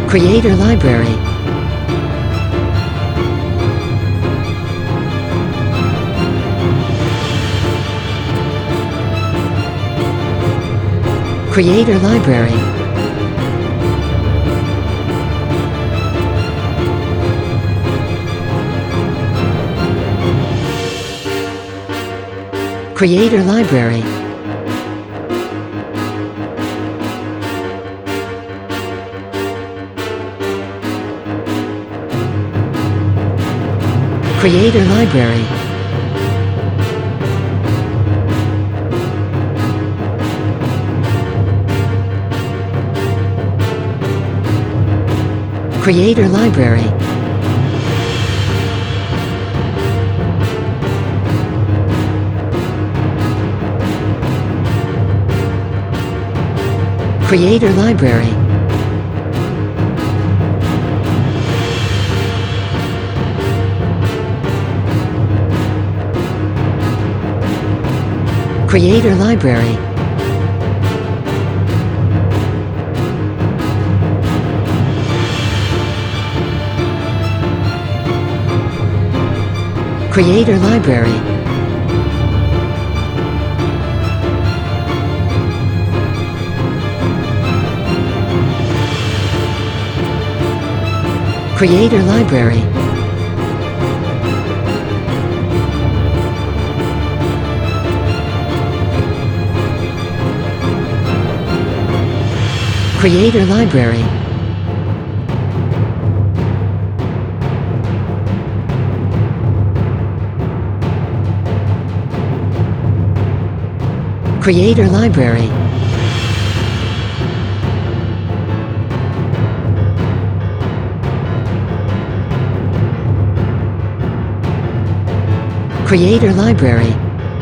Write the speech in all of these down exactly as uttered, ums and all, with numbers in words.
Creator Library. Creator Library. Creator Library. Creator Library. Creator Library. Creator Library. Creator Library. Creator Library. Creator Library. Creator Library. Creator Library. Creator Library.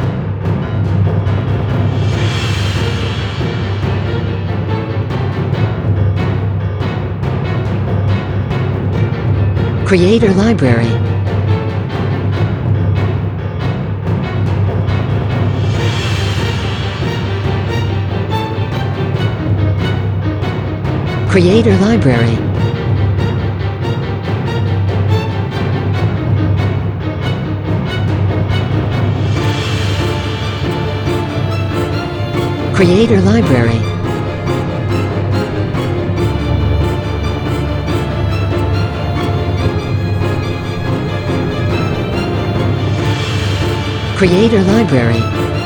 Creator Library. Creator Library. Creator Library. Creator Library.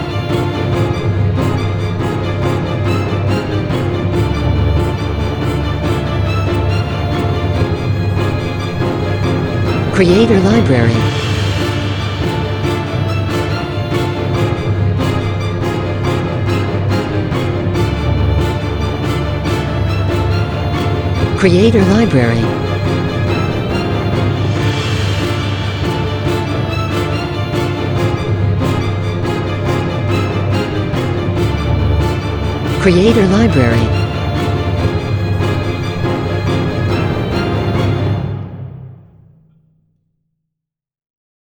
Creator Library. Creator Library. Creator Library.